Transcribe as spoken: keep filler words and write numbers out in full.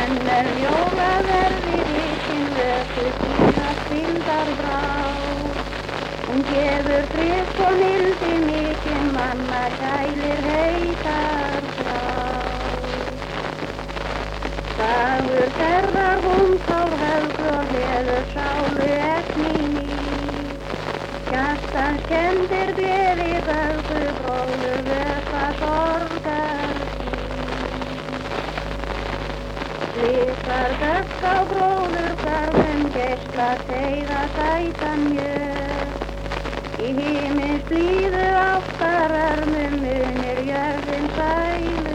Ennum jólaverði vikin vöku sína spildar brá. Hún gefur trygg og mildi mikinn manna kælir heitar frá. Dagur þerrar hún tár höfð og hefur sálu efni ný. Hjartans kenndir gleði böggu bróður vökva sorgar sín. Blísar dögg á bróður garðum geislar seiða sætan mjög. Í himins blíðu ástarörmum munir jörðin sæl